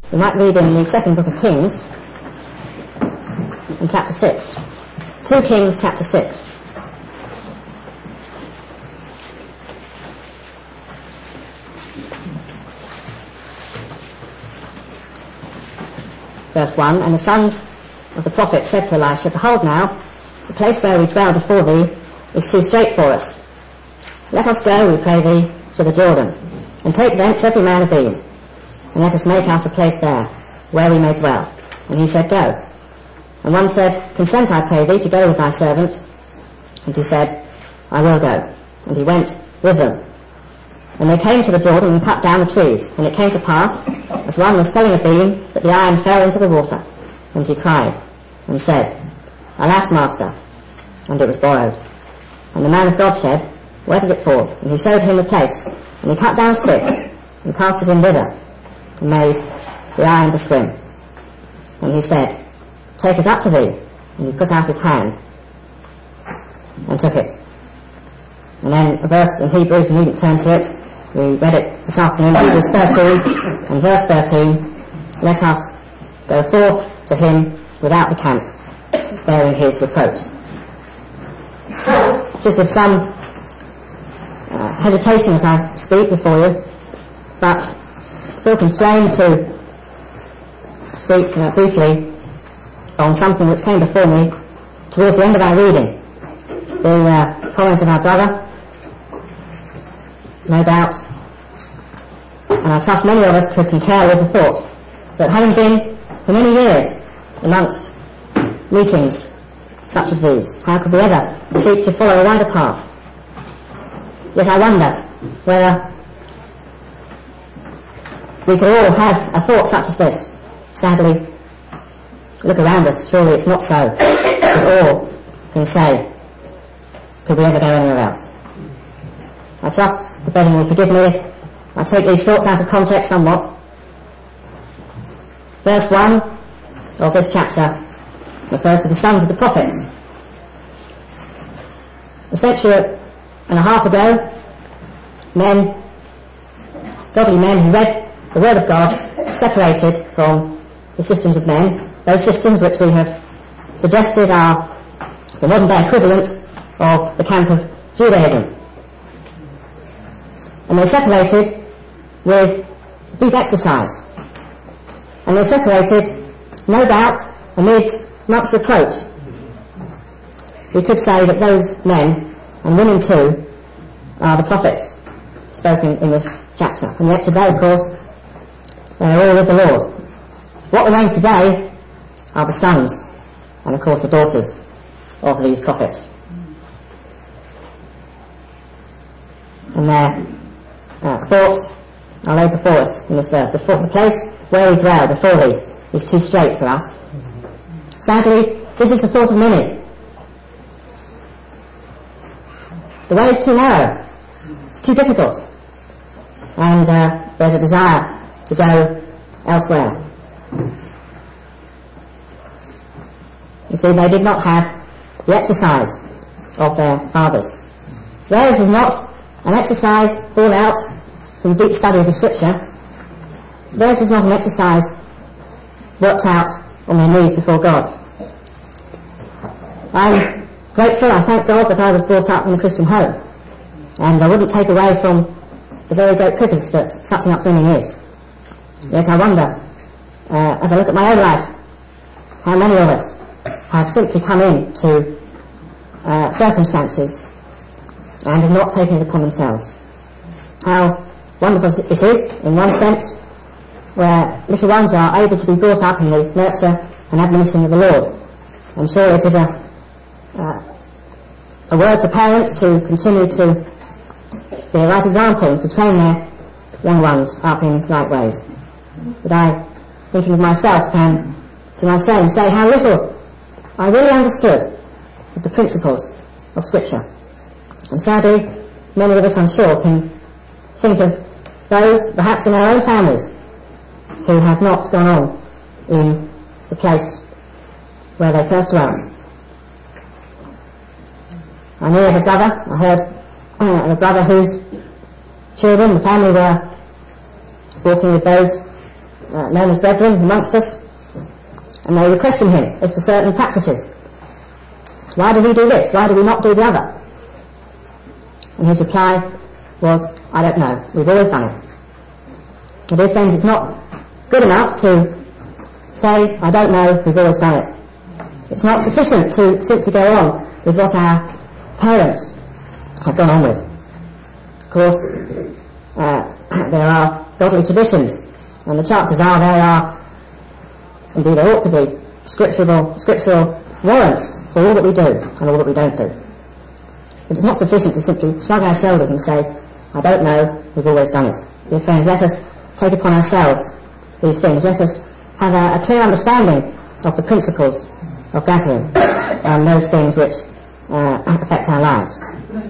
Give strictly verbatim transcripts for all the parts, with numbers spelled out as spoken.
We might read in the second book of Kings, in chapter six. two Kings, chapter six. Verse one, and the sons of the prophet said to Elisha, behold now, the place where we dwell before thee is too strait for us. Let us go, we pray thee, to the Jordan, and take thence every man a beam, and let us make us a place there, where we may dwell. And he said, go. And one said, consent, I pray thee, to go with thy servants. And he said, I will go. And he went with them. And they came to the Jordan and cut down the trees. And it came to pass, as one was felling a beam, that the iron fell into the water. And he cried, and said, alas, master. And it was borrowed. And the man of God said, where did it fall? And he showed him the place. And he cut down a stick, and cast it in river, and made the iron to swim. And he said, take it up to thee. And he put out his hand, and took it. And then a verse in Hebrews, we needn't turn to it. We read it this afternoon, Hebrews thirteen, and verse thirteen. Let us go forth to him without the camp, bearing his reproach. Just with some uh, hesitation as I speak before you, but feel constrained to speak uh, briefly on something which came before me towards the end of our reading. The uh, comment of our brother, no doubt, and I trust many of us could concur with the thought that having been for many years amongst meetings such as these, how could we ever seek to follow a wider path? Yet I wonder whether we could all have a thought such as this. Sadly, look around us, surely it's not so that all can say, could we ever go anywhere else? I trust the brethren will forgive me if I take these thoughts out of context somewhat. Verse one of this chapter refers to the sons of the prophets. A century and a half ago, men, godly men who read the Word of God, separated from the systems of men, those systems which we have suggested are the modern day equivalent of the camp of Judaism. And they separated with deep exercise. And they separated, no doubt, amidst much reproach. We could say that those men, and women too, are the prophets spoken in this chapter. And yet today, of course, they are all with the Lord. What remains today are the sons, and of course the daughters of these prophets. And their uh, thoughts are laid before us in this verse. Before the place where we dwell before thee is too strait for us. Sadly, this is the thought of many. The way is too narrow. It's too difficult. And uh, there's a desire to go elsewhere. You see, they did not have the exercise of their fathers. Theirs was not an exercise born out from deep study of the Scripture. Theirs was not an exercise worked out on their knees before God. I'm grateful, I thank God that I was brought up in a Christian home, and I wouldn't take away from the very great privilege that such an upbringing is. Yet I wonder, uh, as I look at my own life, how many of us have simply come into uh, circumstances and have not taken it upon themselves. How wonderful it is, in one sense, where little ones are able to be brought up in the nurture and admonition of the Lord. And sure, it is a uh, a word to parents to continue to be a right example and to train their young ones up in right ways. But I, thinking of myself, can, to my shame, say how little I really understood of the principles of Scripture. And sadly, many of us, I'm sure, can think of those, perhaps in our own families, who have not gone on in the place where they first dwelt. I knew of a brother, I heard uh, of a brother whose children, the family, were walking with those uh, known as brethren amongst us, and they would question him as to certain practices. Why do we do this? Why do we not do the other? And his reply was, I don't know, we've always done it. My dear friends, it's not good enough to say, I don't know, we've always done it. It's not sufficient to simply go on with what our parents have gone on with. Of course, uh, there are godly traditions, and the chances are there are, indeed there ought to be, scriptural, scriptural warrants for all that we do and all that we don't do. But it's not sufficient to simply shrug our shoulders and say, I don't know, we've always done it. Dear friends, let us take upon ourselves these things. Let us have a, a clear understanding of the principles of gathering and those things which uh, affect our lives.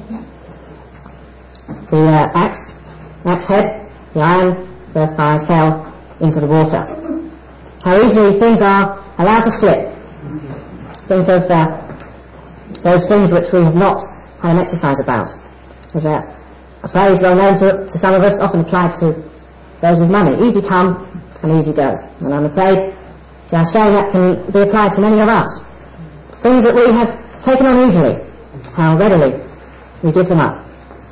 The uh, axe, axe head, the iron, verse five, fell into the water. How easily things are allowed to slip. Think of uh, those things which we have not had an exercise about. There's a, a phrase well known to, to some of us, often applied to those with money. Easy come and easy go. And I'm afraid, to our shame, that can be applied to many of us. Things that we have taken on easily, how readily we give them up.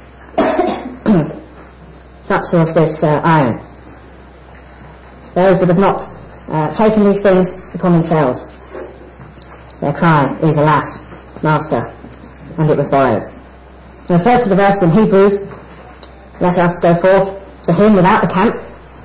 Such was this uh, iron. Those that have not uh, taken these things upon themselves, their cry is, alas, master, and it was borrowed. I refer to the verse in Hebrews, let us go forth to him without the camp.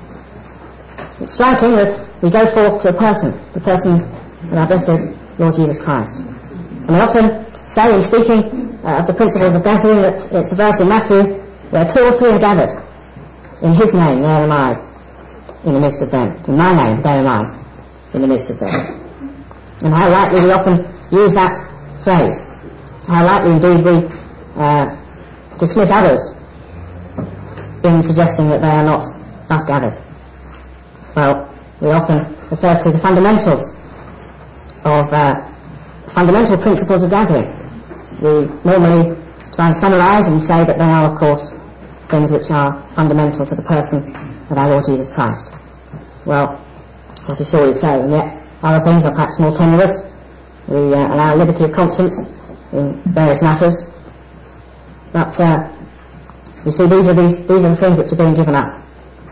It's striking that we go forth to a person, the person of our blessed Lord Jesus Christ. And we often say in speaking uh, of the principles of gathering that it's the verse in Matthew where two or three are gathered. In his name, there am I in the midst of them. In my name, there am I in the midst of them. And how lightly we often use that phrase. How lightly indeed we uh, dismiss others in suggesting that they are not thus gathered. Well, we often refer to the fundamentals of uh, fundamental principles of gathering. We normally try and summarise and say that they are, of course, things which are fundamental to the person of our Lord Jesus Christ. Well, that is surely so, and yet other things are perhaps more tenuous. We uh, allow liberty of conscience in various matters, but uh, you see, these are these these are the things which are being given up.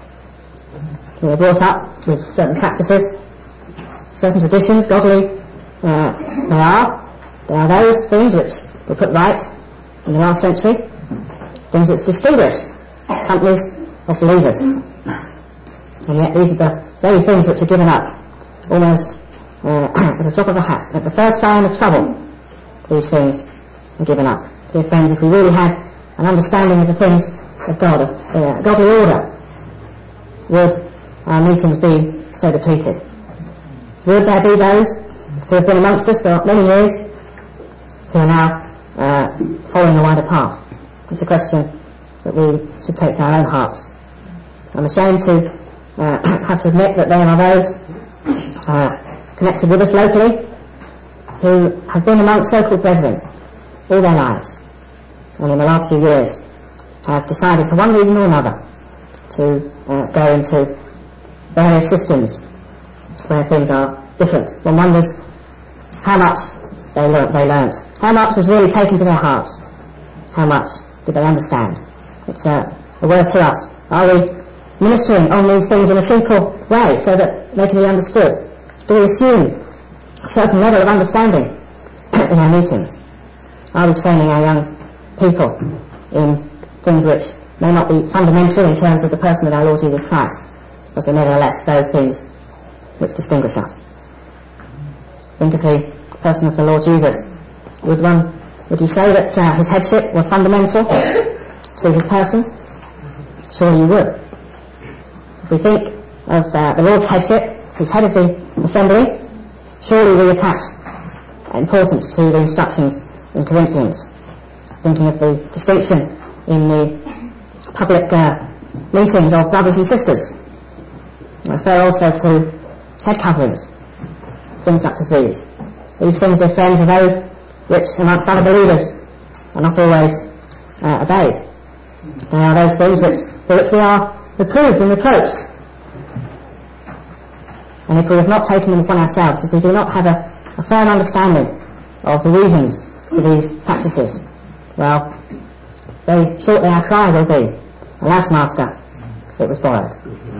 We are brought up with certain practices, certain traditions, godly uh, they are. They are those things which were put right in the last century, things which distinguish companies of believers. And yet these are the very things which are given up, almost uh, at the drop of a hat. At the first sign of trouble, these things are given up. Dear friends, if we really had an understanding of the things of God, of uh, godly order, would our meetings be so depleted? Would there be those who have been amongst us for many years who are now uh, following a wider path? It's a question that we should take to our own hearts. I'm ashamed to uh, have to admit that there are those uh, connected with us locally who have been amongst so-called brethren all their lives, and in the last few years have decided for one reason or another to uh, go into various systems where things are different. One wonders how much they learnt, they learnt, how much was really taken to their hearts, how much did they understand. It's a, a word to us. Are we ministering on these things in a simple way so that they can be understood? Do we assume a certain level of understanding in our meetings? Are we training our young people in things which may not be fundamental in terms of the person of our Lord Jesus Christ, but are nevertheless those things which distinguish us? Think of the person of the Lord Jesus. Would one, would you say that uh, his headship was fundamental to his person? Surely you would. If we think of uh, the Lord's headship, he's head of the assembly, surely we attach importance to the instructions in Corinthians, thinking of the distinction in the public uh, meetings of brothers and sisters. I refer also to head coverings, things such as these. These things, dear friends, are those which, amongst other believers, are not always uh, obeyed. They are those things which, for which we are reproved and reproached. And if we have not taken them upon ourselves, if we do not have a, a firm understanding of the reasons for these practices, well, very shortly our cry will be, alas, Master, it was borrowed.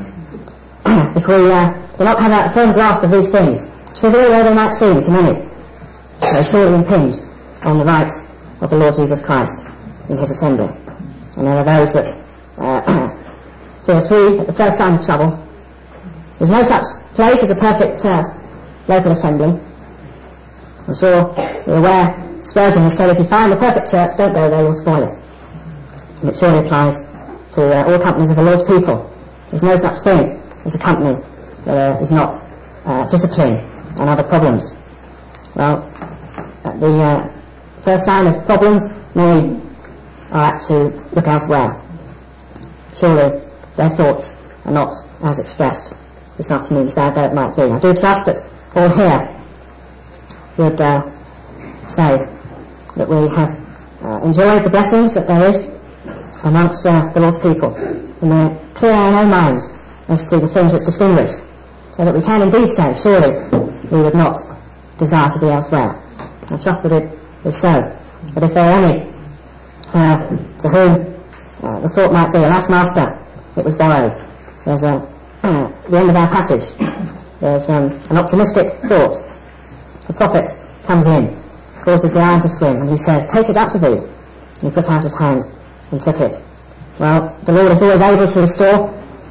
If we uh, do not have a firm grasp of these things, trivial though they might seem to many, they surely impinge on the rights of the Lord Jesus Christ in his assembly. And there are those that uh, feel free at the first sign of trouble. There's no such place as a perfect uh, local assembly. I'm sure you're aware Spurgeon has said, if you find the perfect church, don't go there, you'll spoil it. And it surely applies to uh, all companies of the Lord's people. There's no such thing as a company that uh, is not uh, discipline and other problems. Well, at the uh, first sign of problems, many are apt to look elsewhere. Surely their thoughts are not as expressed this afternoon, sad though it might be. I do trust that all here would uh, say that we have uh, enjoyed the blessings that there is amongst uh, the Lord's people, and we're clear in our own minds as to the things which distinguish, so that we can indeed say, surely we would not desire to be elsewhere. I trust that it is so. But if there are any uh, to whom uh, the thought might be, alas, Master, it was borrowed, there's a, uh, at the end of our passage, there's um, an optimistic thought. The prophet comes in, causes the iron to swim, and he says, take it up to thee. And he put out his hand and took it. Well, the Lord is always able to restore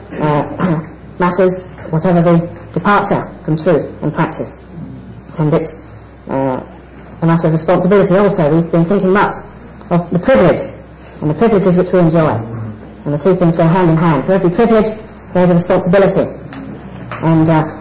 uh, matters, whatever the departure from truth and practice. And it's uh, a matter of responsibility also. We've been thinking much of the privilege and the privileges which we enjoy. And the two things go hand in hand. For every privilege, there's a responsibility. And uh,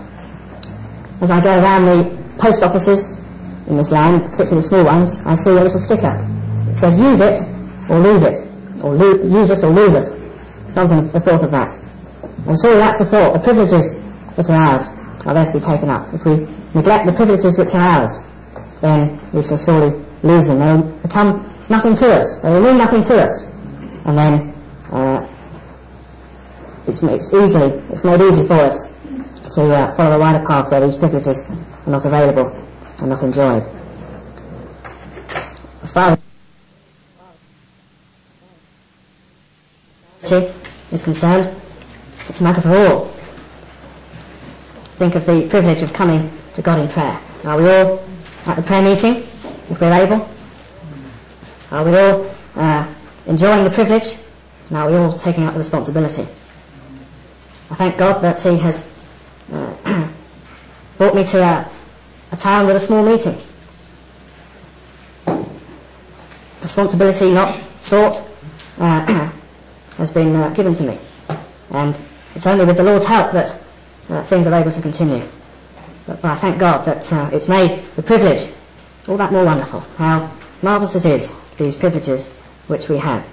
as I go around the post offices in this land, particularly the small ones, I see a little sticker. It says, use it or lose it. Or lo- use us or lose us. Something, the thought of that. And surely that's the thought. The privileges that are ours are there to be taken up. If we neglect the privileges which are ours, then we shall surely lose them. They will become nothing to us. They will mean nothing to us. And then uh, it's, it's easily, it's made easy for us to uh, follow a wider path where these privileges are not available and not enjoyed. As far as is concerned, it's a matter for all. Think of the privilege of coming to God in prayer. Are we all at the prayer meeting, if we're able? Are we all uh, enjoying the privilege? And are we all taking up the responsibility? I thank God that he has uh, brought me to a, a town with a small meeting. Responsibility not sought uh, has been uh, given to me, and it's only with the Lord's help that uh, things are able to continue. But, but I thank God that uh, it's made the privilege all that more wonderful. How marvellous it is, these privileges which we have.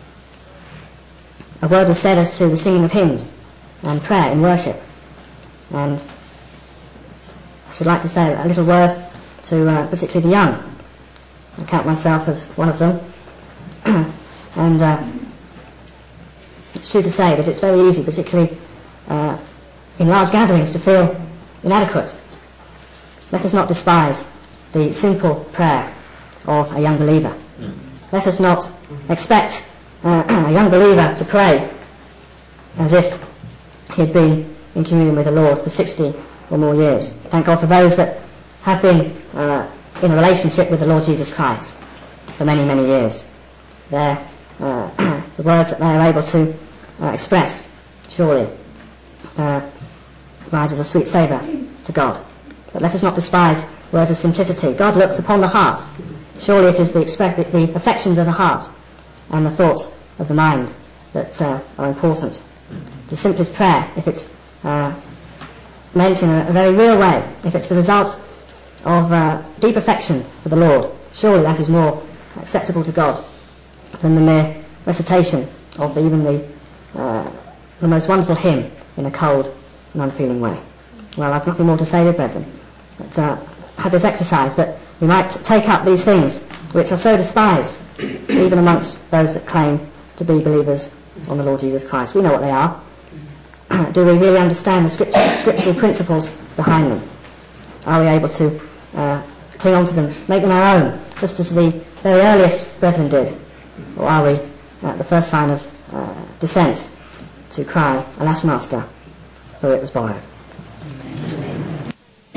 A word was said as to the singing of hymns and prayer in worship, and I should like to say a little word to uh, particularly the young. I count myself as one of them, and uh, it's true to say that it's very easy, particularly uh, in large gatherings, to feel inadequate. Let us not despise the simple prayer of a young believer. Mm. Let us not expect uh, a young believer to pray as if he had been in communion with the Lord for sixty or more years. Thank God for those that have been uh, in a relationship with the Lord Jesus Christ for many, many years. Their uh, the words that they are able to uh, express, surely, uh, rises a sweet savour to God. But let us not despise words of simplicity. God looks upon the heart. Surely it is the, expect- the affections of the heart and the thoughts of the mind that uh, are important. The simplest prayer, if it's uh, meant in a, a very real way, if it's the result of uh, deep affection for the Lord, surely that is more acceptable to God than the mere recitation of the, even the uh, the most wonderful hymn in a cold and unfeeling way. Well, I've nothing more to say, dear brethren, but uh, have this exercise that we might take up these things which are so despised even amongst those that claim to be believers on the Lord Jesus Christ. We know what they are. do we really understand the script, scriptural principles behind them? Are we able to uh, cling on to them, make them our own, just as the very earliest brethren did? Or are we, at the first sign of uh, dissent, to cry, alas, Master, for it was borrowed?